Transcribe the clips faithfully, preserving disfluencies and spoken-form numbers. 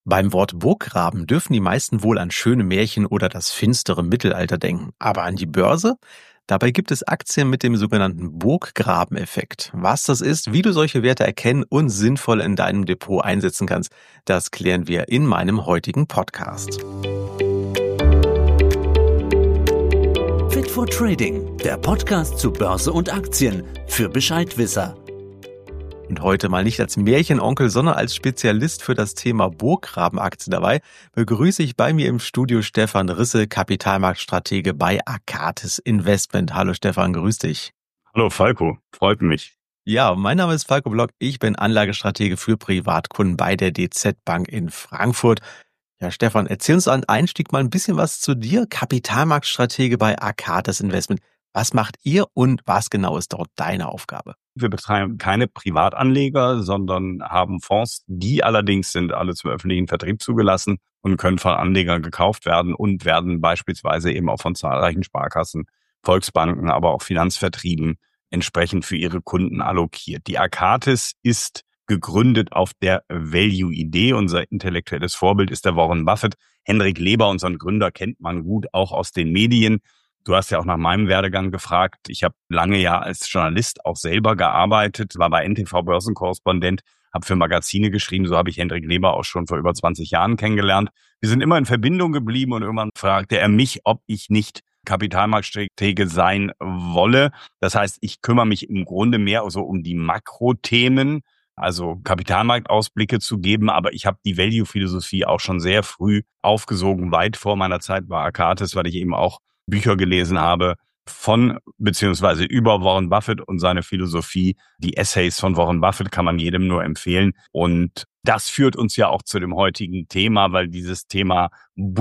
Beim Wort Burggraben dürfen die meisten wohl an schöne Märchen oder das finstere Mittelalter denken. Aber an die Börse? Dabei gibt es Aktien mit dem sogenannten Burggrabeneffekt. Was das ist, wie du solche Werte erkennen und sinnvoll in deinem Depot einsetzen kannst, das klären wir in meinem heutigen Podcast. Fit for Trading, der Podcast zu Börse und Aktien für Bescheidwisser. Und heute mal nicht als Märchenonkel, sondern als Spezialist für das Thema Burggrabenaktien dabei, begrüße ich bei mir im Studio Stefan Risse, Kapitalmarktstratege bei Arcatis Investment. Hallo Stefan, grüß dich. Hallo Falco, freut mich. Ja, mein Name ist Falco Block, ich bin Anlagestratege für Privatkunden bei der D Z Bank in Frankfurt. Ja, Stefan, erzähl uns an Einstieg mal ein bisschen was zu dir, Kapitalmarktstratege bei Arcatis Investment. Was macht ihr und was genau ist dort deine Aufgabe? Wir betreiben keine Privatanleger, sondern haben Fonds, die allerdings sind alle zum öffentlichen Vertrieb zugelassen und können von Anlegern gekauft werden und werden beispielsweise eben auch von zahlreichen Sparkassen, Volksbanken, aber auch Finanzvertrieben entsprechend für ihre Kunden allokiert. Die Arcatis ist gegründet auf der Value-Idee. Unser intellektuelles Vorbild ist der Warren Buffett. Hendrik Leber, unseren Gründer, kennt man gut auch aus den Medien. Du hast ja auch nach meinem Werdegang gefragt. Ich habe lange ja als Journalist auch selber gearbeitet, war bei N T V Börsenkorrespondent, habe für Magazine geschrieben. So habe ich Hendrik Leber auch schon vor über zwanzig Jahren kennengelernt. Wir sind immer in Verbindung geblieben und irgendwann fragte er mich, ob ich nicht Kapitalmarktstratege sein wolle. Das heißt, ich kümmere mich im Grunde mehr so um die Makrothemen, also Kapitalmarktausblicke zu geben. Aber ich habe die Value-Philosophie auch schon sehr früh aufgesogen, weit vor meiner Zeit bei Arcatis, weil ich eben auch Bücher gelesen habe von beziehungsweise über Warren Buffett und seine Philosophie. Die Essays von Warren Buffett kann man jedem nur empfehlen. Und das führt uns ja auch zu dem heutigen Thema, weil dieses Thema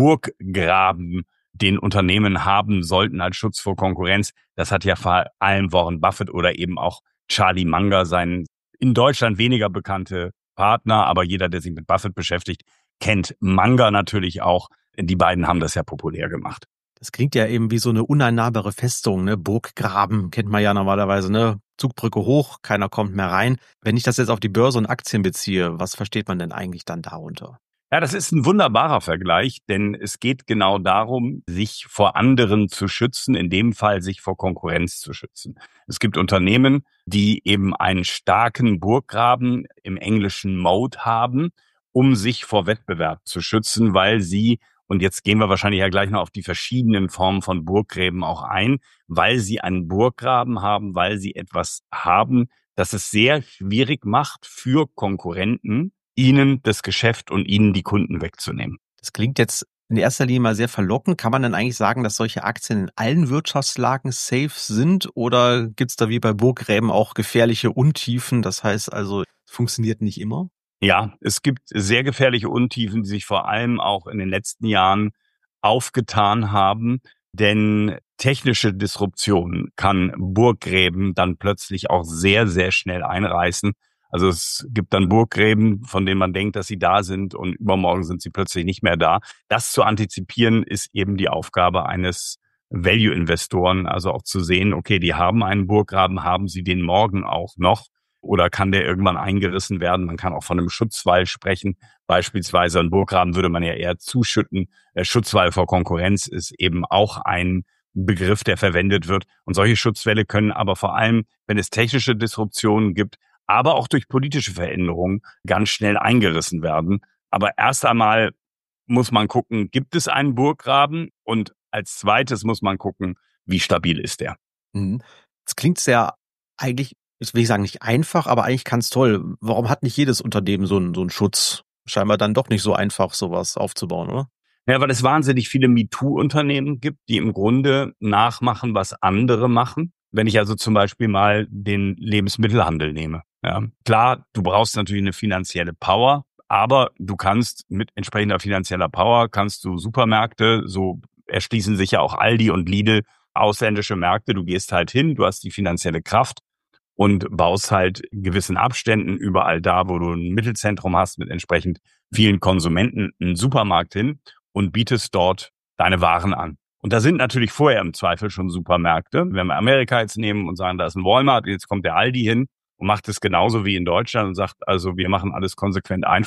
Burggraben, den Unternehmen haben sollten als Schutz vor Konkurrenz, das hat ja vor allem Warren Buffett oder eben auch Charlie Munger, sein in Deutschland weniger bekannte Partner, aber jeder, der sich mit Buffett beschäftigt, kennt Munger natürlich auch. Die beiden haben das ja populär gemacht. Das klingt ja eben wie so eine uneinnahbare Festung, ne? Burggraben kennt man ja normalerweise, ne? Zugbrücke hoch, keiner kommt mehr rein. Wenn ich das jetzt auf die Börse und Aktien beziehe, was versteht man denn eigentlich dann darunter? Ja, das ist ein wunderbarer Vergleich, denn es geht genau darum, sich vor anderen zu schützen, in dem Fall sich vor Konkurrenz zu schützen. Es gibt Unternehmen, die eben einen starken Burggraben, im Englischen Moat, haben, um sich vor Wettbewerb zu schützen, weil sie, und jetzt gehen wir wahrscheinlich ja gleich noch auf die verschiedenen Formen von Burggräben auch ein, weil sie einen Burggraben haben, weil sie etwas haben, das es sehr schwierig macht für Konkurrenten, ihnen das Geschäft und ihnen die Kunden wegzunehmen. Das klingt jetzt in erster Linie mal sehr verlockend. Kann man denn eigentlich sagen, dass solche Aktien in allen Wirtschaftslagen safe sind? Oder gibt es da wie bei Burggräben auch gefährliche Untiefen? Das heißt also, es funktioniert nicht immer? Ja, es gibt sehr gefährliche Untiefen, die sich vor allem auch in den letzten Jahren aufgetan haben, denn technische Disruption kann Burggräben dann plötzlich auch sehr, sehr schnell einreißen. Also es gibt dann Burggräben, von denen man denkt, dass sie da sind und übermorgen sind sie plötzlich nicht mehr da. Das zu antizipieren ist eben die Aufgabe eines Value-Investoren, also auch zu sehen, okay, die haben einen Burggraben, haben sie den morgen auch noch? Oder kann der irgendwann eingerissen werden? Man kann auch von einem Schutzwall sprechen. Beispielsweise einen Burggraben würde man ja eher zuschütten. Der Schutzwall vor Konkurrenz ist eben auch ein Begriff, der verwendet wird. Und solche Schutzwälle können aber vor allem, wenn es technische Disruptionen gibt, aber auch durch politische Veränderungen ganz schnell eingerissen werden. Aber erst einmal muss man gucken, gibt es einen Burggraben? Und als zweites muss man gucken, wie stabil ist der? Mhm. Das klingt sehr eigentlich, ich will sagen nicht einfach, aber eigentlich ganz toll. Warum hat nicht jedes Unternehmen so einen, so einen Schutz? Scheinbar dann doch nicht so einfach, sowas aufzubauen, oder? Ja, weil es wahnsinnig viele MeToo-Unternehmen gibt, die im Grunde nachmachen, was andere machen. Wenn ich also zum Beispiel mal den Lebensmittelhandel nehme. Ja, klar, du brauchst natürlich eine finanzielle Power, aber du kannst mit entsprechender finanzieller Power, kannst du Supermärkte, so erschließen sich ja auch Aldi und Lidl, ausländische Märkte. Du gehst halt hin, du hast die finanzielle Kraft und baust halt in gewissen Abständen überall da, wo du ein Mittelzentrum hast mit entsprechend vielen Konsumenten, einen Supermarkt hin und bietest dort deine Waren an. Und da sind natürlich vorher im Zweifel schon Supermärkte. Wenn wir Amerika jetzt nehmen und sagen, da ist ein Walmart, jetzt kommt der Aldi hin und macht es genauso wie in Deutschland und sagt, also wir machen alles konsequent einfach.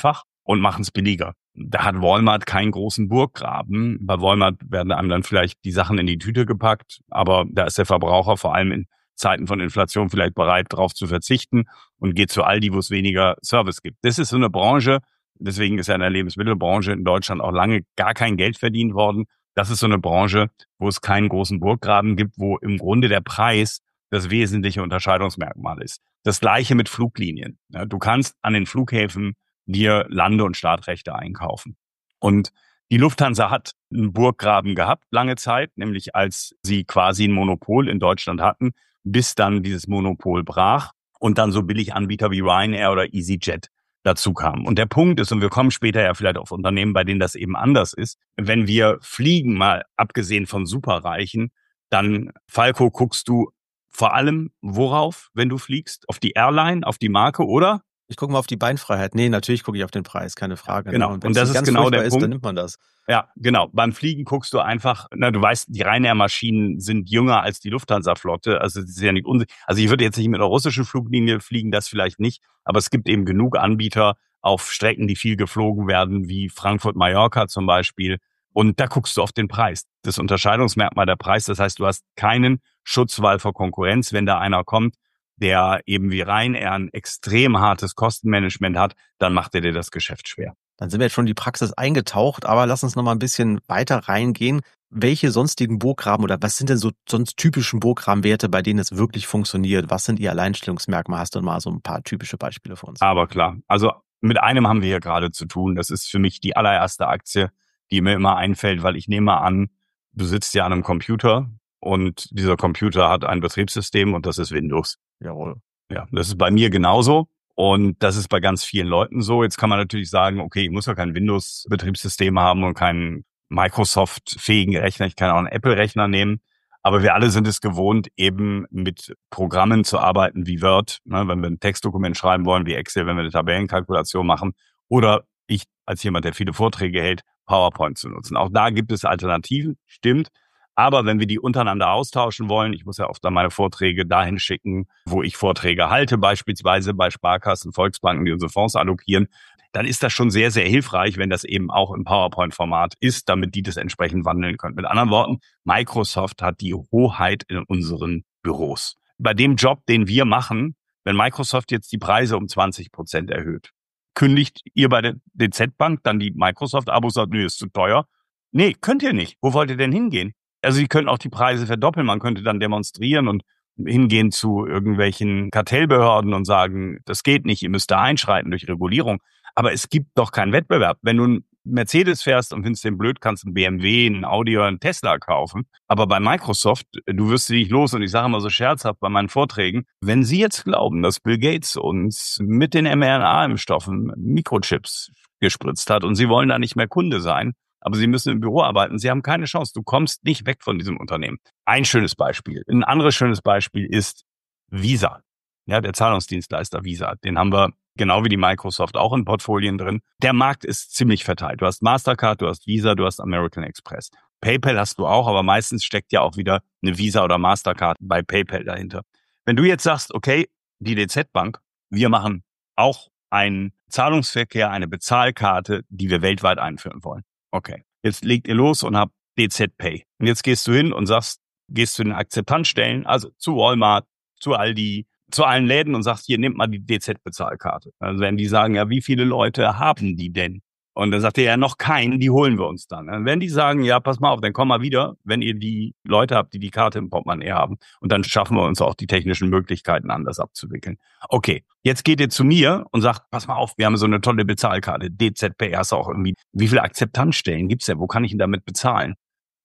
und machen es billiger. Da hat Walmart keinen großen Burggraben. Bei Walmart werden einem dann vielleicht die Sachen in die Tüte gepackt, aber da ist der Verbraucher vor allem in Zeiten von Inflation vielleicht bereit, darauf zu verzichten und geht zu Aldi, wo es weniger Service gibt. Das ist so eine Branche, deswegen ist ja in der Lebensmittelbranche in Deutschland auch lange gar kein Geld verdient worden. Das ist so eine Branche, wo es keinen großen Burggraben gibt, wo im Grunde der Preis das wesentliche Unterscheidungsmerkmal ist. Das Gleiche mit Fluglinien. Ja, du kannst an den Flughäfen dir Lande- und Startrechte einkaufen. Und die Lufthansa hat einen Burggraben gehabt, lange Zeit, nämlich als sie quasi ein Monopol in Deutschland hatten, bis dann dieses Monopol brach und dann so Billiganbieter wie Ryanair oder EasyJet dazu kamen. Und der Punkt ist, und wir kommen später ja vielleicht auf Unternehmen, bei denen das eben anders ist, wenn wir fliegen, mal abgesehen von Superreichen, dann, Falco, guckst du vor allem worauf, wenn du fliegst? Auf die Airline, auf die Marke, oder? Ich gucke mal auf die Beinfreiheit. Nee, natürlich gucke ich auf den Preis, keine Frage. Genau. Ne? Und, und das ist genau der ist, Punkt. Dann nimmt man das. Ja, genau. Beim Fliegen guckst du einfach, na, du weißt, die Ryanair-Maschinen sind jünger als die Lufthansa-Flotte. Also, das ist ja nicht unsicher. Also, ich würde jetzt nicht mit einer russischen Fluglinie fliegen, das vielleicht nicht. Aber es gibt eben genug Anbieter auf Strecken, die viel geflogen werden, wie Frankfurt-Mallorca zum Beispiel. Und da guckst du auf den Preis. Das Unterscheidungsmerkmal der Preis. Das heißt, du hast keinen Schutzwall vor Konkurrenz, wenn da einer kommt, der eben wie Ryanair ein extrem hartes Kostenmanagement hat, dann macht er dir das Geschäft schwer. Dann sind wir jetzt schon in die Praxis eingetaucht, aber lass uns noch mal ein bisschen weiter reingehen. Welche sonstigen Burggraben oder was sind denn so sonst typischen Burggrabenwerte, bei denen es wirklich funktioniert? Was sind Ihr Alleinstellungsmerkmale? Hast du mal so ein paar typische Beispiele für uns? Aber klar, also mit einem haben wir hier gerade zu tun. Das ist für mich die allererste Aktie, die mir immer einfällt, weil ich nehme an, du sitzt ja an einem Computer und dieser Computer hat ein Betriebssystem und das ist Windows. Jawohl. Ja, das ist bei mir genauso. Und das ist bei ganz vielen Leuten so. Jetzt kann man natürlich sagen, okay, ich muss ja kein Windows-Betriebssystem haben und keinen Microsoft-fähigen Rechner. Ich kann auch einen Apple-Rechner nehmen. Aber wir alle sind es gewohnt, eben mit Programmen zu arbeiten wie Word, ne, wenn wir ein Textdokument schreiben wollen, wie Excel, wenn wir eine Tabellenkalkulation machen. Oder ich als jemand, der viele Vorträge hält, PowerPoint zu nutzen. Auch da gibt es Alternativen, stimmt. Aber wenn wir die untereinander austauschen wollen, ich muss ja oft dann meine Vorträge dahin schicken, wo ich Vorträge halte, beispielsweise bei Sparkassen, Volksbanken, die unsere Fonds allokieren, dann ist das schon sehr, sehr hilfreich, wenn das eben auch im PowerPoint-Format ist, damit die das entsprechend wandeln können. Mit anderen Worten, Microsoft hat die Hoheit in unseren Büros. Bei dem Job, den wir machen, wenn Microsoft jetzt die Preise um zwanzig Prozent erhöht, kündigt ihr bei der D Z-Bank dann die Microsoft-Abos, sagt, nee, ist zu teuer? Nee, könnt ihr nicht. Wo wollt ihr denn hingehen? Also Sie können auch die Preise verdoppeln. Man könnte dann demonstrieren und hingehen zu irgendwelchen Kartellbehörden und sagen, das geht nicht, ihr müsst da einschreiten durch Regulierung. Aber es gibt doch keinen Wettbewerb. Wenn du einen Mercedes fährst und findest den blöd, kannst du einen B M W, einen Audi oder einen Tesla kaufen. Aber bei Microsoft, du wirst sie nicht los. Und ich sage immer so scherzhaft bei meinen Vorträgen, wenn Sie jetzt glauben, dass Bill Gates uns mit den mRNA-Impfstoffen Mikrochips gespritzt hat und Sie wollen da nicht mehr Kunde sein, aber Sie müssen im Büro arbeiten. Sie haben keine Chance. Du kommst nicht weg von diesem Unternehmen. Ein schönes Beispiel. Ein anderes schönes Beispiel ist Visa. Ja, der Zahlungsdienstleister Visa. Den haben wir genau wie die Microsoft auch in Portfolien drin. Der Markt ist ziemlich verteilt. Du hast Mastercard, du hast Visa, du hast American Express. PayPal hast du auch, aber meistens steckt ja auch wieder eine Visa oder Mastercard bei PayPal dahinter. Wenn du jetzt sagst, okay, die D Z-Bank, wir machen auch einen Zahlungsverkehr, eine Bezahlkarte, die wir weltweit einführen wollen. Okay, jetzt legt ihr los und habt D Z Pay. Und jetzt gehst du hin und sagst, gehst zu den Akzeptanzstellen, also zu Walmart, zu Aldi, zu allen Läden und sagst, hier, nehmt mal die D Z-Bezahlkarte. Dann werden die sagen, ja, wie viele Leute haben die denn? Und dann sagt er, ja, noch keinen, die holen wir uns dann. Dann werden die sagen, ja, pass mal auf, dann komm mal wieder, wenn ihr die Leute habt, die die Karte im Portemonnaie haben. Und dann schaffen wir uns auch die technischen Möglichkeiten, anders abzuwickeln. Okay, jetzt geht ihr zu mir und sagt, pass mal auf, wir haben so eine tolle Bezahlkarte. D Z Pay hast du auch irgendwie. Wie viele Akzeptanzstellen gibt's denn? Wo kann ich denn damit bezahlen?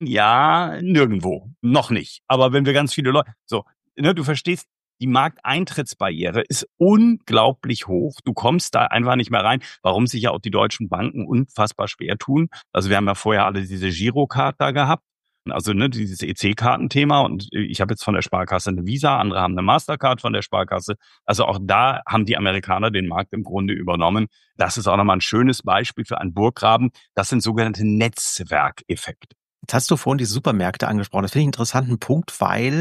Ja, nirgendwo. Noch nicht. Aber wenn wir ganz viele Leute, so, ne, du verstehst, die Markteintrittsbarriere ist unglaublich hoch. Du kommst da einfach nicht mehr rein, warum sich ja auch die deutschen Banken unfassbar schwer tun. Also wir haben ja vorher alle diese Girocard da gehabt, also ne, dieses E C-Kartenthema. Und ich habe jetzt von der Sparkasse eine Visa, andere haben eine Mastercard von der Sparkasse. Also auch da haben die Amerikaner den Markt im Grunde übernommen. Das ist auch nochmal ein schönes Beispiel für einen Burggraben. Das sind sogenannte Netzwerkeffekte. Jetzt hast du vorhin die Supermärkte angesprochen. Das finde ich einen interessanten Punkt, weil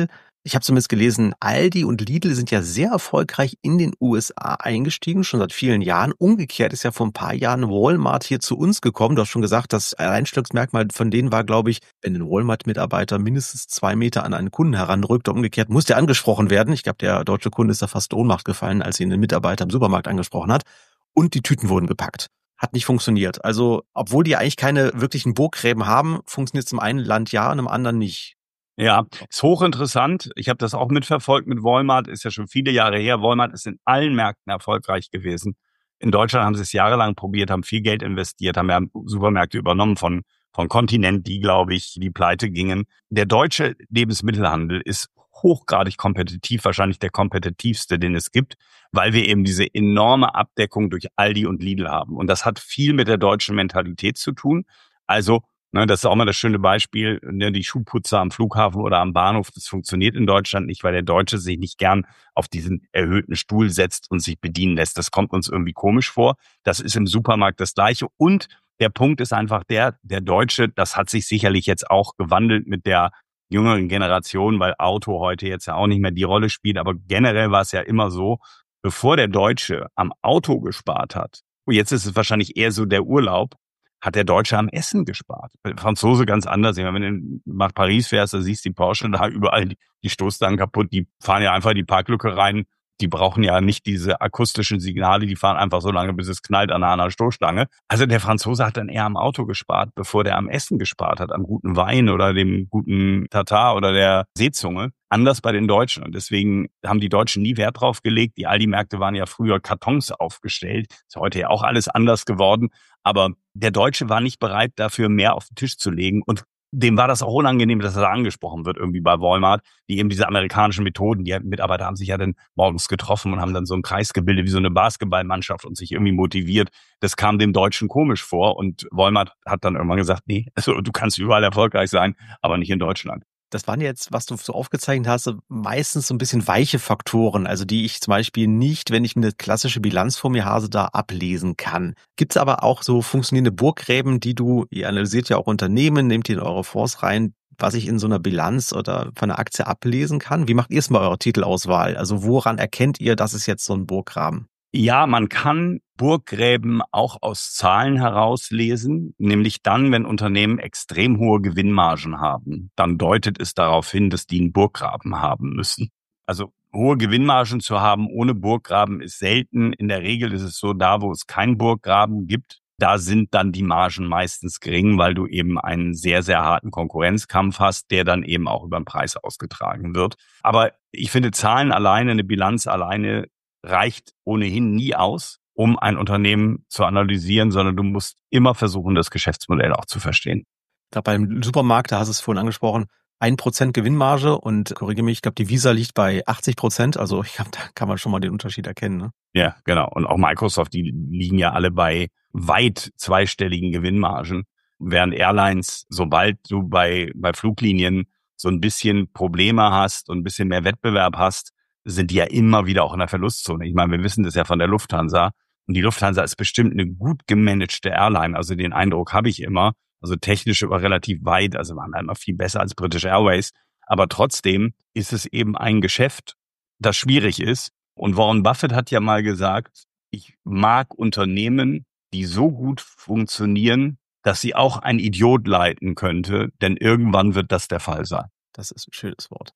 Ich habe zumindest gelesen, Aldi und Lidl sind ja sehr erfolgreich in den U S A eingestiegen, schon seit vielen Jahren. Umgekehrt ist ja vor ein paar Jahren Walmart hier zu uns gekommen. Du hast schon gesagt, das Alleinstellungsmerkmal von denen war, glaube ich, wenn ein Walmart-Mitarbeiter mindestens zwei Meter an einen Kunden heranrückt, umgekehrt muss der angesprochen werden. Ich glaube, der deutsche Kunde ist da fast in Ohnmacht gefallen, als ihn ein Mitarbeiter im Supermarkt angesprochen hat. Und die Tüten wurden gepackt. Hat nicht funktioniert. Also, obwohl die eigentlich keine wirklichen Burggräben haben, funktioniert es im einen Land ja und im anderen nicht. Ja, ist hochinteressant. Ich habe das auch mitverfolgt mit Walmart, ist ja schon viele Jahre her. Walmart ist in allen Märkten erfolgreich gewesen. In Deutschland haben sie es jahrelang probiert, haben viel Geld investiert, haben ja Supermärkte übernommen von, von Kontinent, die, glaube ich, die pleite gingen. Der deutsche Lebensmittelhandel ist hochgradig kompetitiv, wahrscheinlich der kompetitivste, den es gibt, weil wir eben diese enorme Abdeckung durch Aldi und Lidl haben. Und das hat viel mit der deutschen Mentalität zu tun. Also, Ne, das ist auch mal das schöne Beispiel, ne, die Schuhputzer am Flughafen oder am Bahnhof, das funktioniert in Deutschland nicht, weil der Deutsche sich nicht gern auf diesen erhöhten Stuhl setzt und sich bedienen lässt. Das kommt uns irgendwie komisch vor. Das ist im Supermarkt das Gleiche. Und der Punkt ist einfach der, der Deutsche, das hat sich sicherlich jetzt auch gewandelt mit der jüngeren Generation, weil Auto heute jetzt ja auch nicht mehr die Rolle spielt. Aber generell war es ja immer so, bevor der Deutsche am Auto gespart hat, und jetzt ist es wahrscheinlich eher so der Urlaub, hat der Deutsche am Essen gespart. Der Franzose ganz anders. Wenn du nach Paris fährst, da siehst du die Porsche, da überall die, die Stoßstangen kaputt. Die fahren ja einfach die Parklücke rein. Die brauchen ja nicht diese akustischen Signale. Die fahren einfach so lange, bis es knallt an einer Stoßstange. Also der Franzose hat dann eher am Auto gespart, bevor der am Essen gespart hat, am guten Wein oder dem guten Tatar oder der Seezunge. Anders bei den Deutschen. Und deswegen haben die Deutschen nie Wert drauf gelegt. Die Aldi-Märkte waren ja früher Kartons aufgestellt. Ist heute ja auch alles anders geworden. Aber der Deutsche war nicht bereit, dafür mehr auf den Tisch zu legen. Und dem war das auch unangenehm, dass er da angesprochen wird, irgendwie bei Walmart, die eben diese amerikanischen Methoden, die Mitarbeiter haben sich ja dann morgens getroffen und haben dann so einen Kreis gebildet wie so eine Basketballmannschaft und sich irgendwie motiviert. Das kam dem Deutschen komisch vor und Walmart hat dann irgendwann gesagt, nee, also du kannst überall erfolgreich sein, aber nicht in Deutschland. Das waren jetzt, was du so aufgezeichnet hast, meistens so ein bisschen weiche Faktoren, also die ich zum Beispiel nicht, wenn ich eine klassische Bilanz vor mir habe, da ablesen kann. Gibt es aber auch so funktionierende Burggräben, die du, ihr analysiert ja auch Unternehmen, nehmt ihr in eure Fonds rein, was ich in so einer Bilanz oder von einer Aktie ablesen kann? Wie macht ihr es bei eurer Titelauswahl? Also woran erkennt ihr, das ist jetzt so ein Burggraben? Ja, man kann Burggräben auch aus Zahlen herauslesen, nämlich dann, wenn Unternehmen extrem hohe Gewinnmargen haben. Dann deutet es darauf hin, dass die einen Burggraben haben müssen. Also hohe Gewinnmargen zu haben ohne Burggraben ist selten. In der Regel ist es so, da wo es keinen Burggraben gibt, da sind dann die Margen meistens gering, weil du eben einen sehr, sehr harten Konkurrenzkampf hast, der dann eben auch über den Preis ausgetragen wird. Aber ich finde, Zahlen alleine, eine Bilanz alleine reicht ohnehin nie aus, um ein Unternehmen zu analysieren, sondern du musst immer versuchen, das Geschäftsmodell auch zu verstehen. Da beim Supermarkt, da hast du es vorhin angesprochen, ein Prozent Gewinnmarge und korrigiere mich, ich glaube, die Visa liegt bei achtzig Prozent. Also ich glaube, da kann man schon mal den Unterschied erkennen. Ne? Ja, genau. Und auch Microsoft, die liegen ja alle bei weit zweistelligen Gewinnmargen, während Airlines, sobald du bei, bei Fluglinien so ein bisschen Probleme hast und ein bisschen mehr Wettbewerb hast, sind die ja immer wieder auch in der Verlustzone. Ich meine, wir wissen das ja von der Lufthansa. Und die Lufthansa ist bestimmt eine gut gemanagte Airline. Also den Eindruck habe ich immer. Also technisch aber relativ weit. Also waren immer viel besser als British Airways. Aber trotzdem ist es eben ein Geschäft, das schwierig ist. Und Warren Buffett hat ja mal gesagt, ich mag Unternehmen, die so gut funktionieren, dass sie auch ein Idiot leiten könnte. Denn irgendwann wird das der Fall sein. Das ist ein schönes Wort.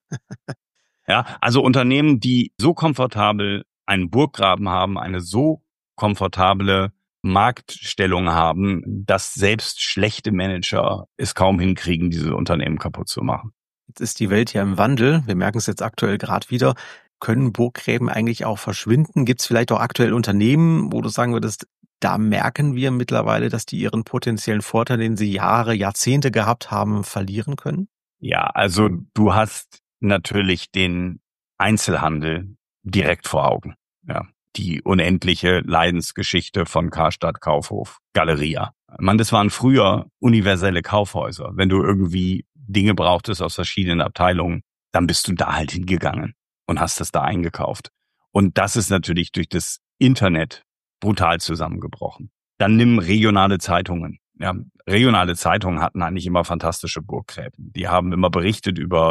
Ja, also Unternehmen, die so komfortabel einen Burggraben haben, eine so komfortable Marktstellung haben, dass selbst schlechte Manager es kaum hinkriegen, diese Unternehmen kaputt zu machen. Jetzt ist die Welt ja im Wandel. Wir merken es jetzt aktuell gerade wieder. Können Burggräben eigentlich auch verschwinden? Gibt es vielleicht auch aktuell Unternehmen, wo du sagen würdest, da merken wir mittlerweile, dass die ihren potenziellen Vorteil, den sie Jahre, Jahrzehnte gehabt haben, verlieren können? Ja, also du hast natürlich den Einzelhandel direkt vor Augen. Ja, die unendliche Leidensgeschichte von Karstadt, Kaufhof, Galeria. Man, das waren früher universelle Kaufhäuser. Wenn du irgendwie Dinge brauchtest aus verschiedenen Abteilungen, dann bist du da halt hingegangen und hast das da eingekauft. Und das ist natürlich durch das Internet brutal zusammengebrochen. Dann nimm regionale Zeitungen. Ja, regionale Zeitungen hatten eigentlich immer fantastische Burggräben. Die haben immer berichtet über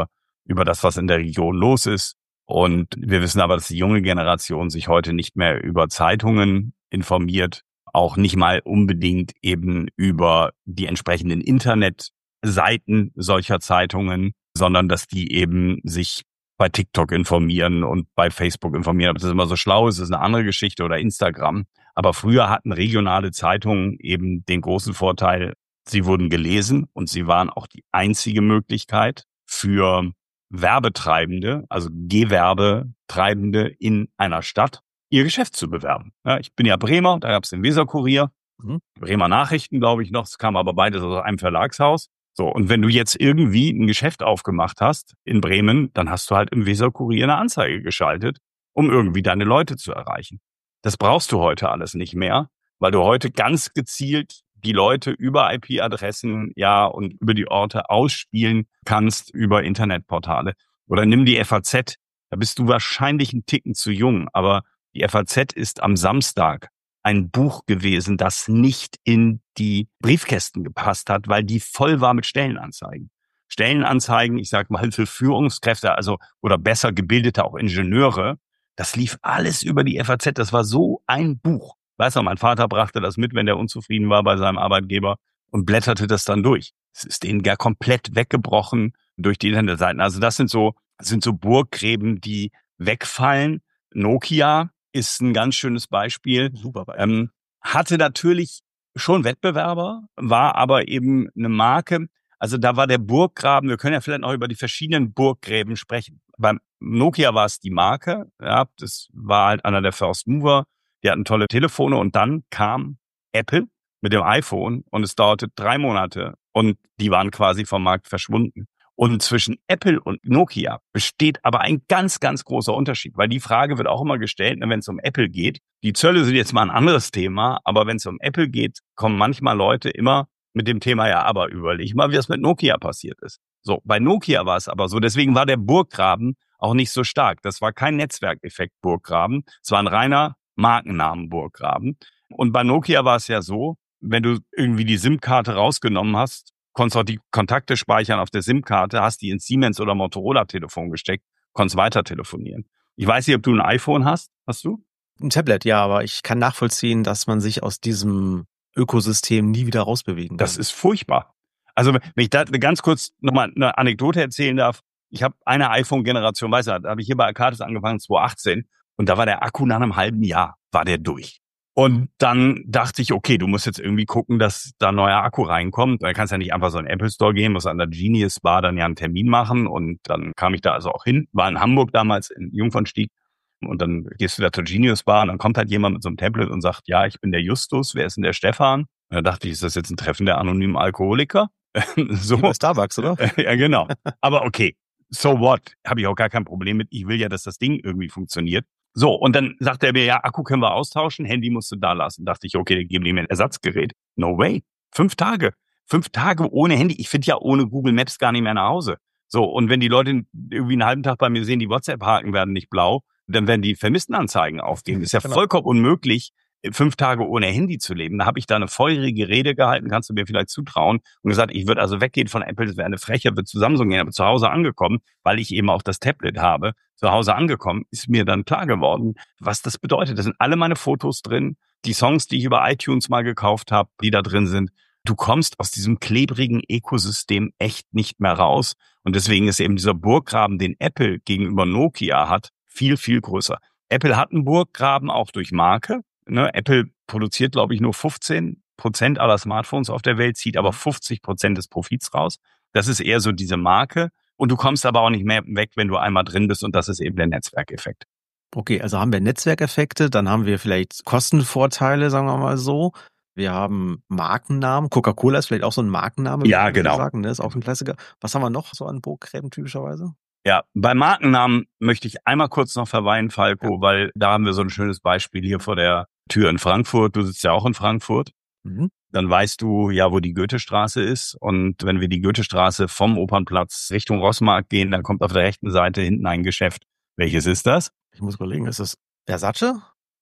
über das, was in der Region los ist. Und wir wissen aber, dass die junge Generation sich heute nicht mehr über Zeitungen informiert, auch nicht mal unbedingt eben über die entsprechenden Internetseiten solcher Zeitungen, sondern dass die eben sich bei TikTok informieren und bei Facebook informieren. Ob das immer so schlau ist, ist eine andere Geschichte, oder Instagram. Aber früher hatten regionale Zeitungen eben den großen Vorteil, sie wurden gelesen und sie waren auch die einzige Möglichkeit für Werbetreibende, also Gewerbetreibende in einer Stadt, ihr Geschäft zu bewerben. Ja, ich bin ja Bremer, da gab es den Weserkurier, mhm. Bremer Nachrichten, glaube ich noch, es kam aber beides aus einem Verlagshaus. So, und wenn du jetzt irgendwie ein Geschäft aufgemacht hast in Bremen, dann hast du halt im Weserkurier eine Anzeige geschaltet, um irgendwie deine Leute zu erreichen. Das brauchst du heute alles nicht mehr, weil du heute ganz gezielt die Leute über I P-Adressen, ja, und über die Orte ausspielen kannst über Internetportale. Oder nimm die F A Z. Da bist du wahrscheinlich einen Ticken zu jung, aber die F A Z ist am Samstag ein Buch gewesen, das nicht in die Briefkästen gepasst hat, weil die voll war mit Stellenanzeigen. Stellenanzeigen, ich sag mal, für Führungskräfte, also, oder besser gebildete auch Ingenieure, das lief alles über die F A Z. Das war so ein Buch. Weißt du, mein Vater brachte das mit, wenn der unzufrieden war bei seinem Arbeitgeber, und blätterte das dann durch. Es ist denen gar komplett weggebrochen durch die Internetseiten. Also das sind so, das sind so Burggräben, die wegfallen. Nokia ist ein ganz schönes Beispiel. Super Beispiel. Ähm, hatte natürlich schon Wettbewerber, war aber eben eine Marke. Also da war der Burggraben, wir können ja vielleicht noch über die verschiedenen Burggräben sprechen. Beim Nokia war es die Marke, ja, das war halt einer der First Mover. Die hatten tolle Telefone, und dann kam Apple mit dem iPhone und es dauerte drei Monate und die waren quasi vom Markt verschwunden. Und zwischen Apple und Nokia besteht aber ein ganz, ganz großer Unterschied, weil die Frage wird auch immer gestellt, wenn es um Apple geht. Die Zölle sind jetzt mal ein anderes Thema, aber wenn es um Apple geht, kommen manchmal Leute immer mit dem Thema, ja, aber überleg mal, wie das mit Nokia passiert ist. So, bei Nokia war es aber so, deswegen war der Burggraben auch nicht so stark. Das war kein Netzwerkeffekt Burggraben, es war ein reiner Markennamen Burggraben. Und bei Nokia war es ja so, wenn du irgendwie die SIM-Karte rausgenommen hast, konntest auch die Kontakte speichern auf der SIM-Karte, hast die ins Siemens- oder Motorola-Telefon gesteckt, konntest weiter telefonieren. Ich weiß nicht, ob du ein iPhone hast. Hast du? Ein Tablet, ja, aber ich kann nachvollziehen, dass man sich aus diesem Ökosystem nie wieder rausbewegen kann. Das ist furchtbar. Also wenn ich da ganz kurz nochmal eine Anekdote erzählen darf. Ich habe eine iPhone-Generation, weißt du, da habe ich hier bei Arcadis angefangen, zwanzig achtzehn. Und da war der Akku nach einem halben Jahr, war der durch. Und dann dachte ich, okay, du musst jetzt irgendwie gucken, dass da ein neuer Akku reinkommt. Da kannst du ja nicht einfach so in den Apple Store gehen, musst an der Genius Bar dann ja einen Termin machen. Und dann kam ich da also auch hin, war in Hamburg damals, in Jungfernstieg. Und dann gehst du da zur Genius Bar und dann kommt halt jemand mit so einem Tablet und sagt, ja, ich bin der Justus, wer ist denn der Stefan? Und da dachte ich, ist das jetzt ein Treffen der anonymen Alkoholiker? So. Wie bei Starbucks, oder? Ja, genau. Aber okay, so what? Habe ich auch gar kein Problem mit. Ich will ja, dass das Ding irgendwie funktioniert. So, und dann sagte er mir, ja, Akku können wir austauschen, Handy musst du da lassen. Dachte ich, okay, dann geben die mir ein Ersatzgerät. No way. Fünf Tage. Fünf Tage ohne Handy. Ich finde ja ohne Google Maps gar nicht mehr nach Hause. So, und wenn die Leute irgendwie einen halben Tag bei mir sehen, die WhatsApp-Haken werden nicht blau, dann werden die Vermisstenanzeigen aufgehen. Ist ja genau. Vollkommen unmöglich, fünf Tage ohne Handy zu leben. Da habe ich da eine feurige Rede gehalten, kannst du mir vielleicht zutrauen, und gesagt, ich würde also weggehen von Apple, das wäre eine Frechheit, würde zu Samsung gehen, aber zu Hause angekommen, weil ich eben auch das Tablet habe, zu Hause angekommen, ist mir dann klar geworden, was das bedeutet. Da sind alle meine Fotos drin, die Songs, die ich über iTunes mal gekauft habe, die da drin sind. Du kommst aus diesem klebrigen Ökosystem echt nicht mehr raus. Und deswegen ist eben dieser Burggraben, den Apple gegenüber Nokia hat, viel, viel größer. Apple hat einen Burggraben auch durch Marke. Ne, Apple produziert, glaube ich, nur fünfzehn Prozent aller Smartphones auf der Welt, zieht aber fünfzig Prozent des Profits raus. Das ist eher so diese Marke. Und du kommst aber auch nicht mehr weg, wenn du einmal drin bist. Und das ist eben der Netzwerkeffekt. Okay, also haben wir Netzwerkeffekte, dann haben wir vielleicht Kostenvorteile, sagen wir mal so. Wir haben Markennamen. Coca-Cola ist vielleicht auch so ein Markenname. Ja, genau. Sagen, ne? Ist auch ein Klassiker. Was haben wir noch so an Burggräben typischerweise? Ja, bei Markennamen möchte ich einmal kurz noch verweilen, Falco, ja. Weil da haben wir so ein schönes Beispiel hier vor der Tür in Frankfurt. Du sitzt ja auch in Frankfurt. Mhm. Dann weißt du ja, wo die Goethestraße ist. Und wenn wir die Goethestraße vom Opernplatz Richtung Rossmarkt gehen, dann kommt auf der rechten Seite hinten ein Geschäft. Welches ist das? Ich muss überlegen, ist das Versace?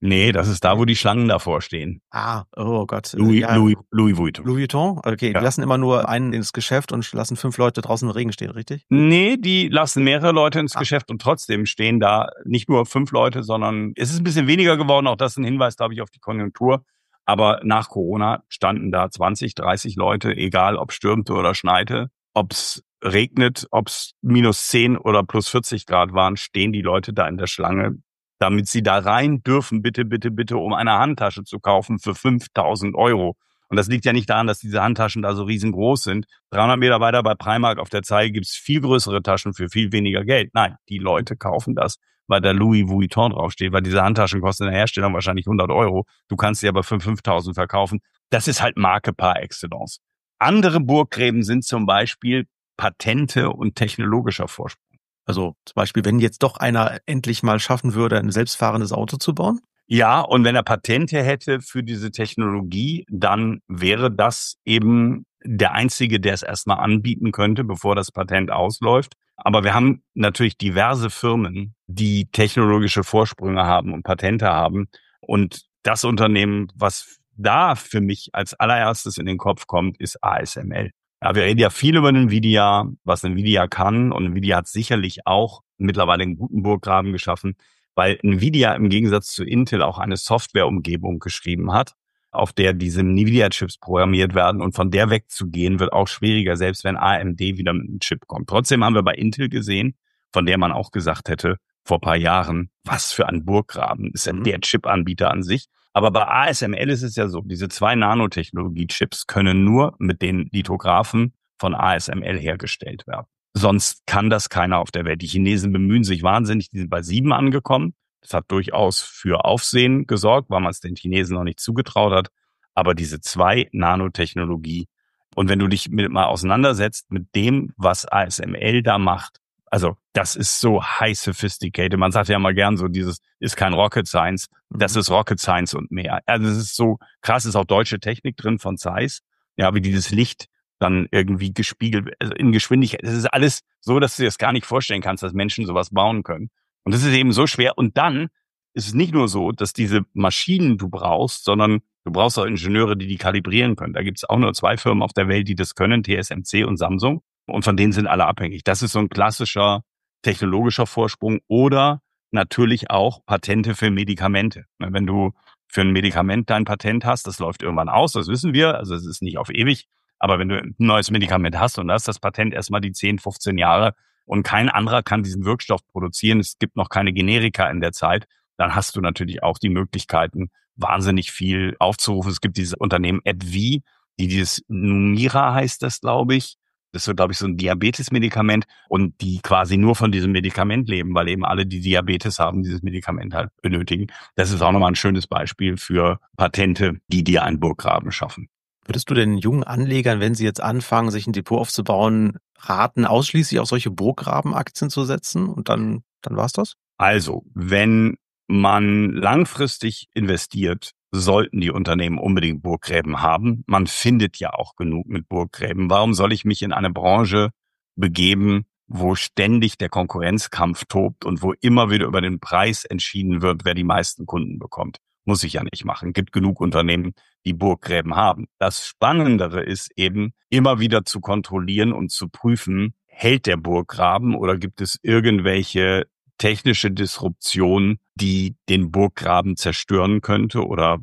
Nee, das ist da, wo die Schlangen davor stehen. Ah, oh Gott. Louis, ja. Louis, Louis Vuitton. Louis Vuitton? Okay, Ja. die lassen immer nur einen ins Geschäft und lassen fünf Leute draußen im Regen stehen, richtig? Nee, die lassen mehrere Leute ins Ah. Geschäft und trotzdem stehen da nicht nur fünf Leute, sondern es ist ein bisschen weniger geworden. Auch das ist ein Hinweis, glaube ich, auf die Konjunktur. Aber nach Corona standen da zwanzig, dreißig Leute, egal ob stürmte oder schneite, ob es regnet, ob es minus zehn oder plus vierzig Grad waren, stehen die Leute da in der Schlange, damit sie da rein dürfen, bitte, bitte, bitte, um eine Handtasche zu kaufen für fünftausend Euro. Und das liegt ja nicht daran, dass diese Handtaschen da so riesengroß sind. dreihundert Meter weiter bei Primark auf der Zeige gibt's viel größere Taschen für viel weniger Geld. Nein, die Leute kaufen das, weil da Louis Vuitton draufsteht, weil diese Handtaschen kosten in der Herstellung wahrscheinlich hundert Euro. Du kannst sie aber für fünftausend verkaufen. Das ist halt Marke par excellence. Andere Burggräben sind zum Beispiel Patente und technologischer Vorsprung. Also zum Beispiel, wenn jetzt doch einer endlich mal schaffen würde, ein selbstfahrendes Auto zu bauen? Ja, und wenn er Patente hätte für diese Technologie, dann wäre das eben der Einzige, der es erstmal anbieten könnte, bevor das Patent ausläuft. Aber wir haben natürlich diverse Firmen, die technologische Vorsprünge haben und Patente haben. Und das Unternehmen, was da für mich als allererstes in den Kopf kommt, ist A S M L. Ja, wir reden ja viel über Nvidia, was Nvidia kann. Und Nvidia hat sicherlich auch mittlerweile einen guten Burggraben geschaffen, weil Nvidia im Gegensatz zu Intel auch eine Softwareumgebung geschrieben hat, auf der diese Nvidia-Chips programmiert werden. Und von der wegzugehen, wird auch schwieriger, selbst wenn A M D wieder mit einem Chip kommt. Trotzdem haben wir bei Intel gesehen, von der man auch gesagt hätte, vor ein paar Jahren, was für ein Burggraben, ist ja der Chip-Anbieter an sich. Aber bei A S M L ist es ja so, diese zwei Nanotechnologie-Chips können nur mit den Lithographen von A S M L hergestellt werden. Sonst kann das keiner auf der Welt. Die Chinesen bemühen sich wahnsinnig, die sind bei sieben angekommen. Das hat durchaus für Aufsehen gesorgt, weil man es den Chinesen noch nicht zugetraut hat. Aber diese zwei Nanotechnologie, und wenn du dich mit, mal auseinandersetzt mit dem, was A S M L da macht, also das ist so high sophisticated. Man sagt ja mal gern so, dieses ist kein Rocket Science, das ist Rocket Science und mehr. Also es ist so krass, ist auch deutsche Technik drin von Zeiss, ja, wie dieses Licht dann irgendwie gespiegelt, also in Geschwindigkeit. Es ist alles so, dass du dir das gar nicht vorstellen kannst, dass Menschen sowas bauen können. Und das ist eben so schwer. Und dann ist es nicht nur so, dass diese Maschinen du brauchst, sondern du brauchst auch Ingenieure, die die kalibrieren können. Da gibt es auch nur zwei Firmen auf der Welt, die das können, T S M C und Samsung. Und von denen sind alle abhängig. Das ist so ein klassischer technologischer Vorsprung oder natürlich auch Patente für Medikamente. Wenn du für ein Medikament dein Patent hast, das läuft irgendwann aus, das wissen wir, also es ist nicht auf ewig. Aber wenn du ein neues Medikament hast und hast das Patent erstmal die zehn, fünfzehn Jahre und kein anderer kann diesen Wirkstoff produzieren, es gibt noch keine Generika in der Zeit, dann hast du natürlich auch die Möglichkeiten, wahnsinnig viel aufzurufen. Es gibt dieses Unternehmen AbbVie, die dieses Numira heißt das, glaube ich. Das ist, glaube ich, so ein Diabetes-Medikament und die quasi nur von diesem Medikament leben, weil eben alle, die Diabetes haben, dieses Medikament halt benötigen. Das ist auch nochmal ein schönes Beispiel für Patente, die dir einen Burggraben schaffen. Würdest du den jungen Anlegern, wenn sie jetzt anfangen, sich ein Depot aufzubauen, raten, ausschließlich auf solche Burggrabenaktien zu setzen und dann, dann war's das? Also, wenn man langfristig investiert, sollten die Unternehmen unbedingt Burggräben haben. Man findet ja auch genug mit Burggräben. Warum soll ich mich in eine Branche begeben, wo ständig der Konkurrenzkampf tobt und wo immer wieder über den Preis entschieden wird, wer die meisten Kunden bekommt? Muss ich ja nicht machen. Gibt genug Unternehmen, die Burggräben haben. Das Spannendere ist eben, immer wieder zu kontrollieren und zu prüfen, hält der Burggraben oder gibt es irgendwelche technische Disruption, die den Burggraben zerstören könnte oder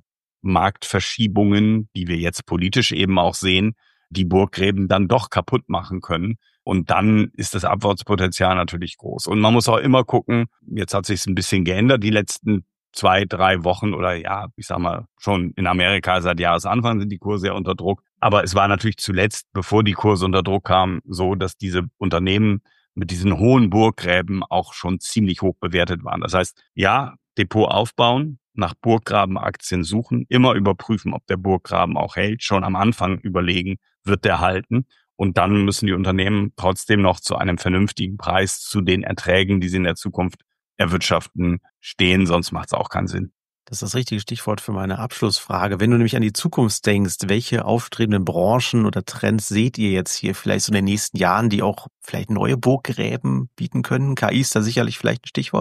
Marktverschiebungen, die wir jetzt politisch eben auch sehen, die Burggräben dann doch kaputt machen können. Und dann ist das Abwärtspotenzial natürlich groß. Und man muss auch immer gucken, jetzt hat sich es ein bisschen geändert, die letzten zwei, drei Wochen oder ja, ich sag mal, schon in Amerika seit Jahresanfang sind die Kurse ja unter Druck. Aber es war natürlich zuletzt, bevor die Kurse unter Druck kamen, so, dass diese Unternehmen mit diesen hohen Burggräben auch schon ziemlich hoch bewertet waren. Das heißt, ja, Depot aufbauen, nach Burggrabenaktien suchen, immer überprüfen, ob der Burggraben auch hält, schon am Anfang überlegen, wird der halten? Und dann müssen die Unternehmen trotzdem noch zu einem vernünftigen Preis zu den Erträgen, die sie in der Zukunft erwirtschaften, stehen, sonst macht es auch keinen Sinn. Das ist das richtige Stichwort für meine Abschlussfrage. Wenn du nämlich an die Zukunft denkst, welche aufstrebenden Branchen oder Trends seht ihr jetzt hier vielleicht so in den nächsten Jahren, die auch vielleicht neue Burggräben bieten können? K I ist da sicherlich vielleicht ein Stichwort?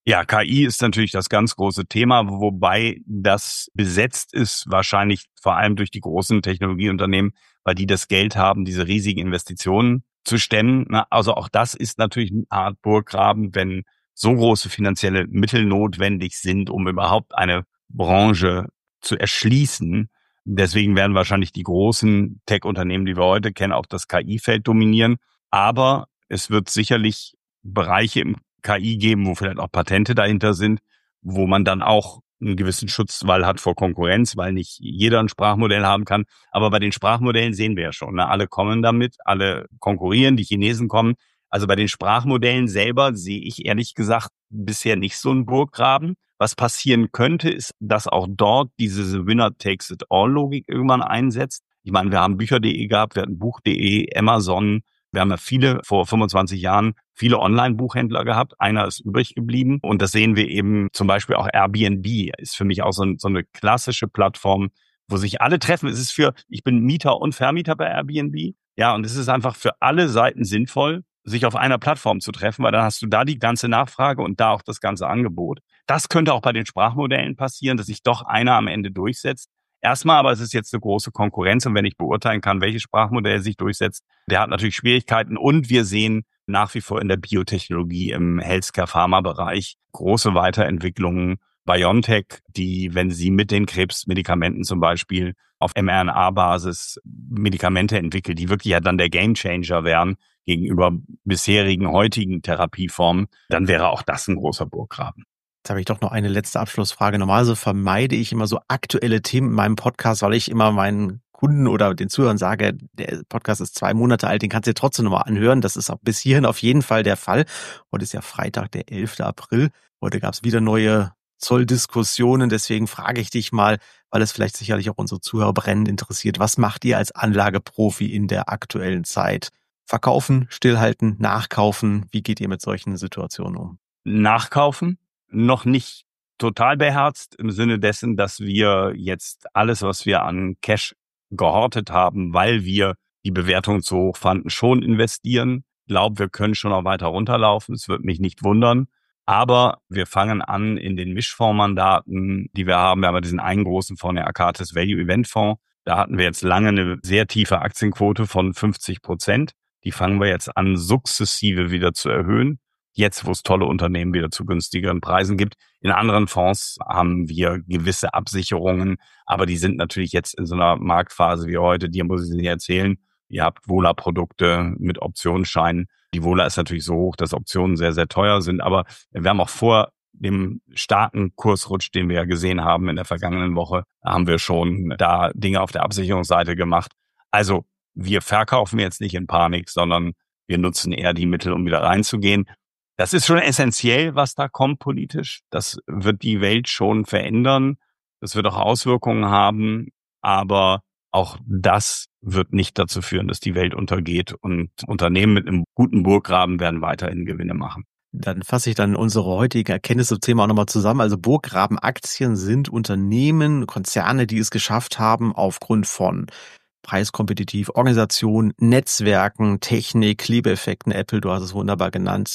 Ja, K I ist natürlich das ganz große Thema, wobei das besetzt ist wahrscheinlich vor allem durch die großen Technologieunternehmen, weil die das Geld haben, diese riesigen Investitionen zu stemmen. Also auch das ist natürlich eine Art Burggraben, wenn so große finanzielle Mittel notwendig sind, um überhaupt eine Branche zu erschließen. Deswegen werden wahrscheinlich die großen Tech-Unternehmen, die wir heute kennen, auch das K I-Feld dominieren. Aber es wird sicherlich Bereiche im K I geben, wo vielleicht auch Patente dahinter sind, wo man dann auch einen gewissen Schutzwall hat vor Konkurrenz, weil nicht jeder ein Sprachmodell haben kann. Aber bei den Sprachmodellen sehen wir ja schon, ne? Alle kommen damit, alle konkurrieren, die Chinesen kommen. Also bei den Sprachmodellen selber sehe ich ehrlich gesagt bisher nicht so einen Burggraben. Was passieren könnte, ist, dass auch dort diese Winner-Takes-it-all-Logik irgendwann einsetzt. Ich meine, wir haben Bücher punkt de gehabt, wir hatten Buch punkt de, Amazon. Wir haben ja viele, vor fünfundzwanzig Jahren, viele Online-Buchhändler gehabt. Einer ist übrig geblieben. Und das sehen wir eben zum Beispiel auch Airbnb ist für mich auch so, so eine klassische Plattform, wo sich alle treffen. Es ist für, ich bin Mieter und Vermieter bei Airbnb. Ja, und es ist einfach für alle Seiten sinnvoll, sich auf einer Plattform zu treffen, weil dann hast du da die ganze Nachfrage und da auch das ganze Angebot. Das könnte auch bei den Sprachmodellen passieren, dass sich doch einer am Ende durchsetzt. Erstmal aber es ist jetzt eine große Konkurrenz und wenn ich beurteilen kann, welches Sprachmodell sich durchsetzt, der hat natürlich Schwierigkeiten und wir sehen nach wie vor in der Biotechnologie im Healthcare-Pharma-Bereich große Weiterentwicklungen. BioNTech, die, wenn sie mit den Krebsmedikamenten zum Beispiel auf em R N A-Basis Medikamente entwickelt, die wirklich ja dann der Gamechanger wären gegenüber bisherigen, heutigen Therapieformen, dann wäre auch das ein großer Burggraben. Jetzt habe ich doch noch eine letzte Abschlussfrage. Normalerweise vermeide ich immer so aktuelle Themen in meinem Podcast, weil ich immer meinen Kunden oder den Zuhörern sage, der Podcast ist zwei Monate alt, den kannst du dir trotzdem nochmal anhören. Das ist auch bis hierhin auf jeden Fall der Fall. Heute ist ja Freitag, der elfter April. Heute gab es wieder neue Zolldiskussionen. Deswegen frage ich dich mal, weil es vielleicht sicherlich auch unsere Zuhörer brennend interessiert. Was macht ihr als Anlageprofi in der aktuellen Zeit? Verkaufen, stillhalten, nachkaufen? Wie geht ihr mit solchen Situationen um? Nachkaufen? Noch nicht total beherzt im Sinne dessen, dass wir jetzt alles, was wir an Cash gehortet haben, weil wir die Bewertung zu hoch fanden, schon investieren. Ich glaube, wir können schon noch weiter runterlaufen. Es wird mich nicht wundern. Aber wir fangen an in den Mischfondsmandaten, die wir haben. Wir haben diesen einen großen Fonds, der Akatis Value Event Fonds. Da hatten wir jetzt lange eine sehr tiefe Aktienquote von fünfzig Prozent. Die fangen wir jetzt an, sukzessive wieder zu erhöhen. Jetzt, wo es tolle Unternehmen wieder zu günstigeren Preisen gibt. In anderen Fonds haben wir gewisse Absicherungen, aber die sind natürlich jetzt in so einer Marktphase wie heute, die muss ich Ihnen erzählen. Ihr habt Vola-Produkte mit Optionsscheinen. Die Vola ist natürlich so hoch, dass Optionen sehr, sehr teuer sind, aber wir haben auch vor dem starken Kursrutsch, den wir ja gesehen haben in der vergangenen Woche, haben wir schon da Dinge auf der Absicherungsseite gemacht. Also wir verkaufen jetzt nicht in Panik, sondern wir nutzen eher die Mittel, um wieder reinzugehen. Das ist schon essentiell, was da kommt politisch. Das wird die Welt schon verändern. Das wird auch Auswirkungen haben. Aber auch das wird nicht dazu führen, dass die Welt untergeht. Und Unternehmen mit einem guten Burggraben werden weiterhin Gewinne machen. Dann fasse ich dann unsere heutige Erkenntnis zum Thema auch nochmal zusammen. Also Burggrabenaktien sind Unternehmen, Konzerne, die es geschafft haben, aufgrund von preiskompetitiv, Organisation, Netzwerken, Technik, Klebeeffekten, Apple, du hast es wunderbar genannt,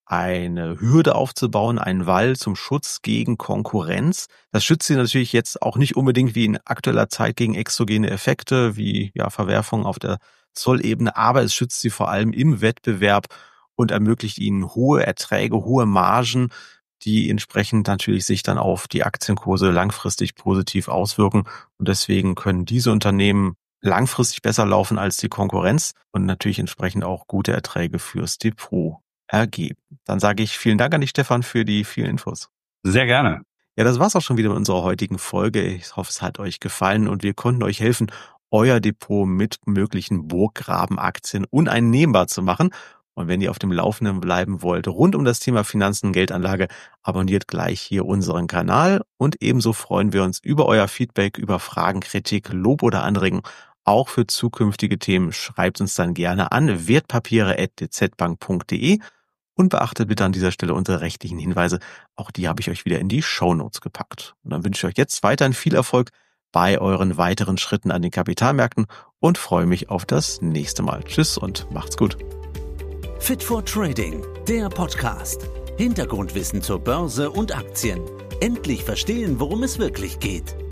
eine Hürde aufzubauen, einen Wall zum Schutz gegen Konkurrenz. Das schützt sie natürlich jetzt auch nicht unbedingt wie in aktueller Zeit gegen exogene Effekte, wie ja Verwerfungen auf der Zollebene, aber es schützt sie vor allem im Wettbewerb und ermöglicht ihnen hohe Erträge, hohe Margen, die entsprechend natürlich sich dann auf die Aktienkurse langfristig positiv auswirken. Und deswegen können diese Unternehmen langfristig besser laufen als die Konkurrenz und natürlich entsprechend auch gute Erträge fürs Depot ergeben. Dann sage ich vielen Dank an dich, Stefan, für die vielen Infos. Sehr gerne. Ja, das war's auch schon wieder mit unserer heutigen Folge. Ich hoffe, es hat euch gefallen und wir konnten euch helfen, euer Depot mit möglichen Burggrabenaktien uneinnehmbar zu machen. Und wenn ihr auf dem Laufenden bleiben wollt, rund um das Thema Finanzen und Geldanlage, abonniert gleich hier unseren Kanal. Und ebenso freuen wir uns über euer Feedback, über Fragen, Kritik, Lob oder Anregungen. Auch für zukünftige Themen schreibt uns dann gerne an wertpapiere at d z bank punkt de und beachtet bitte an dieser Stelle unsere rechtlichen Hinweise. Auch die habe ich euch wieder in die Shownotes gepackt. Und dann wünsche ich euch jetzt weiterhin viel Erfolg bei euren weiteren Schritten an den Kapitalmärkten und freue mich auf das nächste Mal. Tschüss und macht's gut. Fit for Trading, der Podcast. Hintergrundwissen zur Börse und Aktien. Endlich verstehen, worum es wirklich geht.